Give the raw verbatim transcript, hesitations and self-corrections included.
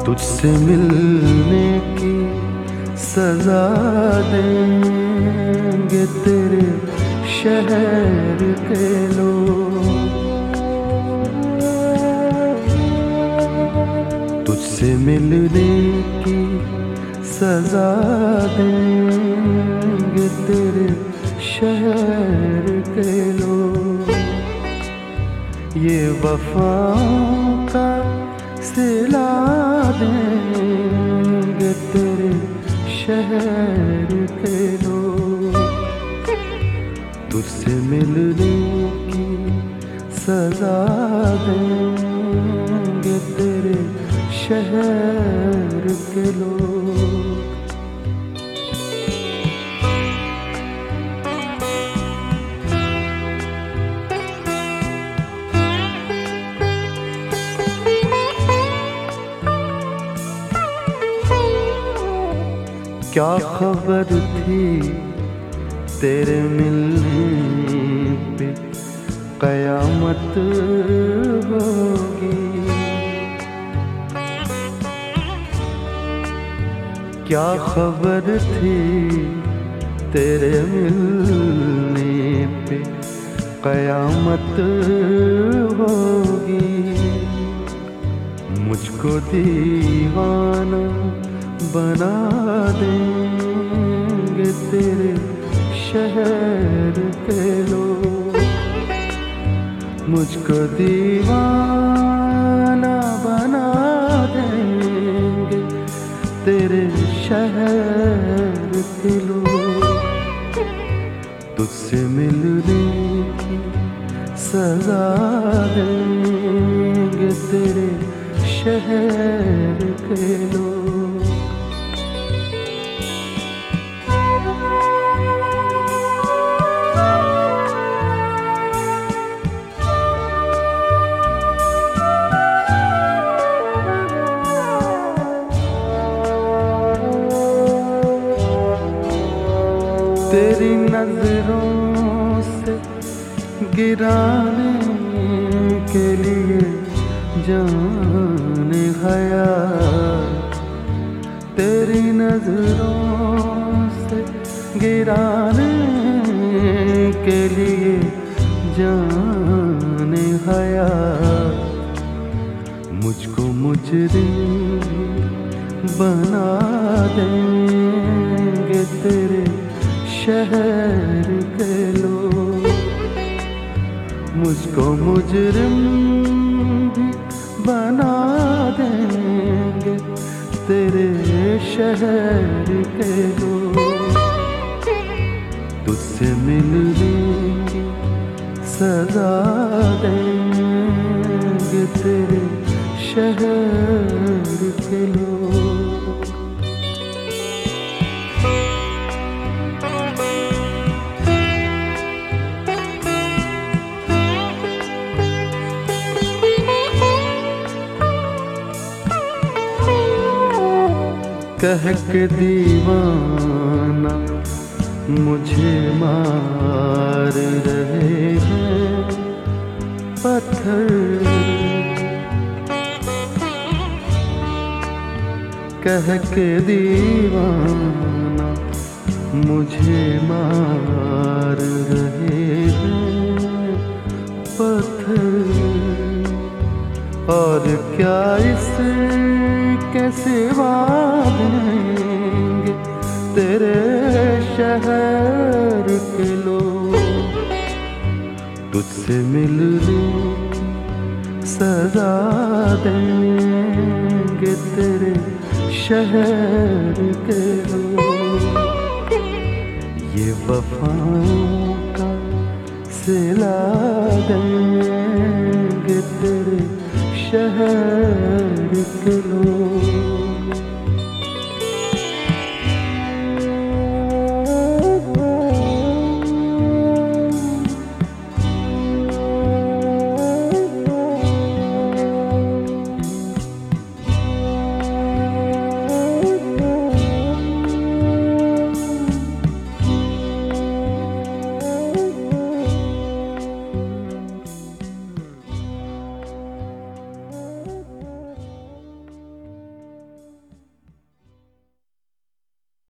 तुझसे मिलने की सजा देंगे तेरे शहर के लोग। तुझसे मिलने की सजा देंगे तेरे शहर के लोग। ये वफाओं का सिला देंगे तेरे शहर के लोग। तुझसे मिलने की सजा देंगे तेरे शहर के लोग। क्या खबर थी तेरे मिलने पे कयामत होगी। क्या खबर थी तेरे मिलने पे कयामत होगी। मुझको दीवाना बना देंगे तेरे शहर के लोग। मुझको दीवाना बना देंगे तेरे शहर के लोग। तुझसे मिलने की सजा देंगे तेरे शहर के लोग। तेरी नजरों से गिराने के लिए जाने हया। तेरी नजरों से गिराने के लिए जाने हया। मुझको मुजरिम बना देंगे तेरे शहर के लोग। मुझको मुजरिम भी बना देंगे तेरे शहर के लोग। तुझसे मिलने की सजा देंगे तेरे शहर के लोग। कह के दीवाना मुझे मार रहे हैं पत्थर। कह के दीवाना मुझे मार रहे हैं पत्थर। और क्या इसके सिवा देंगे तेरे शहर के लोग। तुझसे मिलने की सजा देंगे तेरे शहर के लोग। ये वफाओं का सिला देंगे तेरे शहर के लोग।